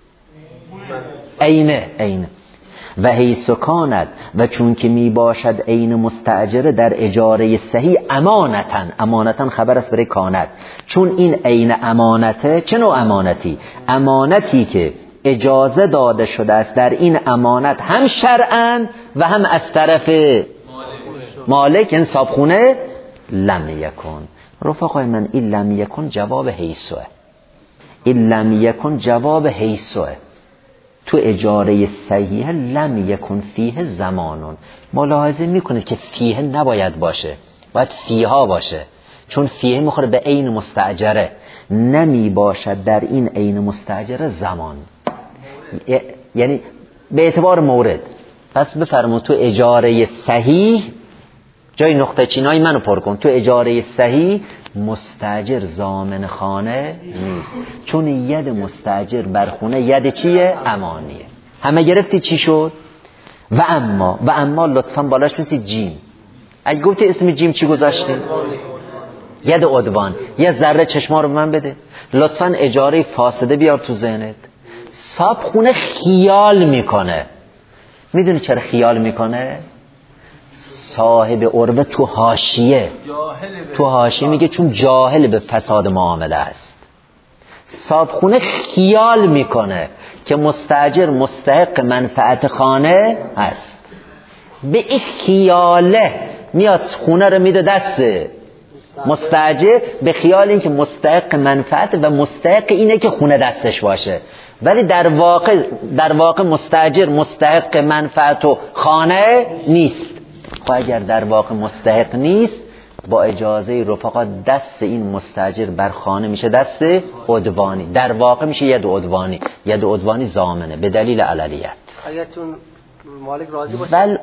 عینه. عینه. و حیث کانت. و چون که می باشد عین مستاجره در اجاره صحیح، امانتن. امانتن خبر است برای کانت. چون این عین امانته. چه نوع امانتی؟ امانتی که اجازه داده شده است در این امانت هم شرعاً و هم از طرف مالک، یعنی صاحب خونه. لم یکن. رفقای من، این لم یکن جواب حیثه. این لم یکن جواب حیثه. تو اجاره صحیحه لم یکن فیه زمانون. ملاحظه میکنه که فیه نباید باشه، باید فیها باشه، چون فیه میخوره به عین مستاجره. نمی باشد در این عین مستاجره زمان، یعنی به اعتبار مورد. پس بفرمون تو اجاره صحیح، جای نقطه چینای منو پر کن، تو اجاره صحیح مستاجر ضامن خانه نیست، چون ید مستاجر بر خونه ید چیه؟ امانیه. همه گرفتی چی شد؟ و اما و اما لطفا بالاش مثل جیم. اگه گفتی اسم جیم چی گذاشتی؟ ید عدوان. یه ذره چشما رو به من بده لطفا. اجاره فاسده بیار تو ذهنت. صاحب خونه خیال میکنه. میدونی چرا خیال میکنه؟ صاحب عربه تو حاشیه تو حاشیه میگه چون جاهل به فساد معامله است. صابخونه خیال میکنه که مستاجر مستحق منفعت خانه هست، به این خیاله میاد خونه رو میده دست مستاجر به خیال این که مستحق منفعت و مستحق اینه که خونه دستش باشه، ولی در واقع در واقع مستاجر مستحق منفعت و خانه نیست. خب اگر در واقع مستحق نیست، با اجازه رفقا دست این مستاجر بر خانه میشه دست عدوانی، در واقع میشه ید عدوانی. ید عدوانی ضامنه به دلیل عللیت. اگر چون مالک راضی باشه ول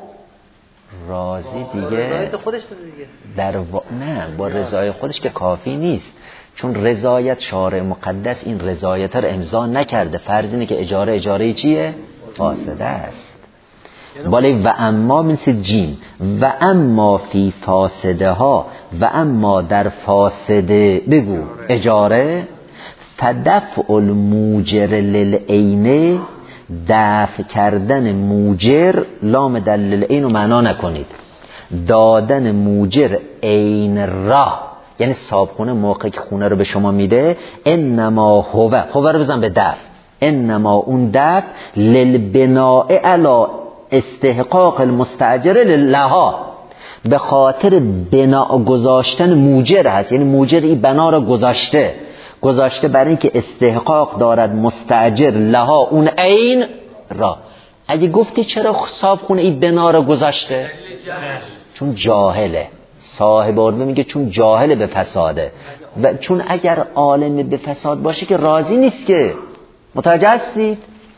راضی دیگه رضایت خودش دیگه در و... نه با رضای خودش که کافی نیست، چون رضایت شارع مقدس این رضایت رو امضا نکرده. فرض اینه که اجاره اجاره چیه؟ فاسده است. بالا و اما مثل جیم و اما فی فاسده ها و اما در فاسده بگو اجاره فدفع الموجر للعینه، دفع کردن موجر، لام دلیل عین رو معنا نکنید، دادن موجر عین را، یعنی صاحبخونه موقعی که خونه رو به شما میده انما هو هو رو بزن به دفع، انما اون دفع للبناء علی استحقاق المستاجر لها، به خاطر بنا گذاشتن موجر هست، یعنی موجر این بنا را گذاشته گذاشته برای اینکه استحقاق دارد مستاجر لها اون عین را. اگه گفتی چرا صاحبخونه این بنا را گذاشته؟ چون جاهله. صاحب عربه میگه چون جاهله به فساده، و چون اگر عالم به فساد باشه که راضی نیست که. متوجه هستید؟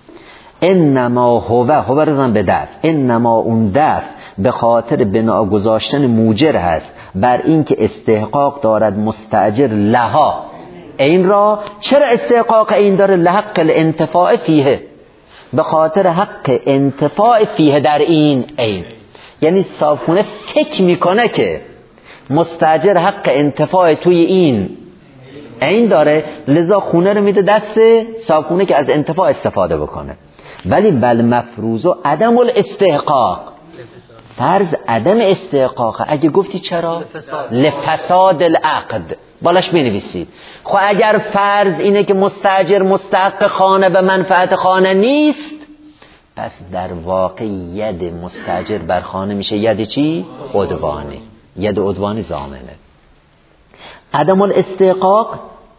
انما هو هو رزن به دفع، انما اون دفع به خاطر بنا گذاشتن موجر هست بر این که استحقاق دارد مستاجر لها این را. چرا استحقاق این داره؟ لحق الانتفاع فیه، به خاطر حق انتفاع فیه در این عین. یعنی صاحبخونه فکر میکنه که مستاجر حق انتفاع توی این عین داره، لذا خونه رو میده دست صاحبخونه که از انتفاع استفاده بکنه. ولی بل مفروض و عدم الاستحقاق، فرض عدم استحقاق. اگه گفتی چرا؟ لفساد العقد، بالاش بنویسید. خب اگر فرض اینه که مستاجر مستحق خانه و منفعت خانه نیست، پس در واقع ید مستاجر بر خانه میشه ید چی؟ عدوانی. ید عدوانی ضامنه. عدم الاستحقاق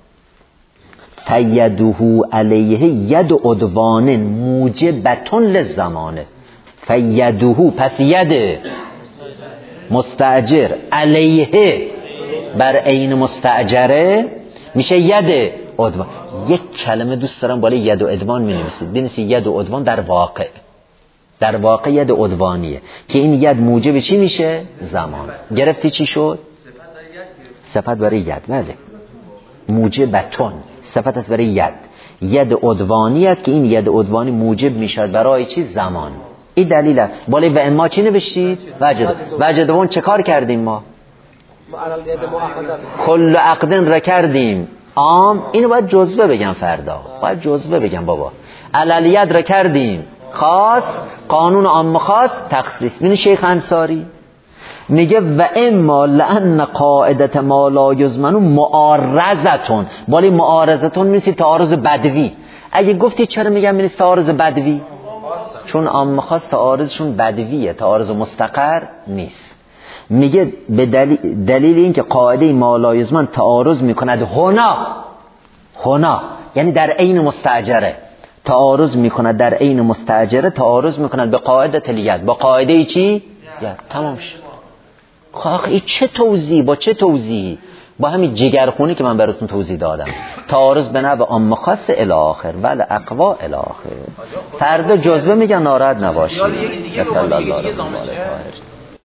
فیده علیه ید عدوان موجبتون للزمانه. فیده پس ید مستاجر علیه بر عین مستاجره میشه ید عدوان. یک کلمه دوست دارم بالای ید و عدوان می نویسید، بنویسید ید و عدوان در واقع در واقع ید عدوانیه که این ید موجب چی میشه؟ زمان. گرفتی چی شد؟ صفت برای ید. بله موجبتون صفت است برای ید. ید عدوانیت که این ید عدوانی موجب میشد برای چی؟ زمان. این دلیله. بالای و اما چی نوشتید؟ وجد. وجدون چه کار کردیم ما؟ کل عقدن را کردیم عام. اینو باید جزوه بگم فردا، باید جزوه بگم بابا. علالیت را کردیم خاص، قانون عام خاص تخصیص. ببین شیخ انصاری میگه و اما لان قاعدت ما لا یضمن معارضتون. بالی معارضتون میشه تعارض بدوی. اگه گفتی چرا میگم میشه تعارض بدوی؟ چون عام خاص تعارضشون بدویه، تعارض مستقر نیست. میگه به دلیل, دلیل این که قاعده ما لا یضمن تعارض میکند هنا هنا یعنی در عین مستاجره تعارض میکند، در عین مستاجره تعارض میکند به قاعده تلیت، با قاعده چی؟ یا تمام شد. خب این چه توضیح؟ با چه توضیحی؟ با همین جگرخونی که من براتون توضیح دادم. تعارض به نوع عام خاص الی آخر ول اقوا الی آخر. فردا جزوه میگن ناراحت نباشید. صلی الله علیه و آله.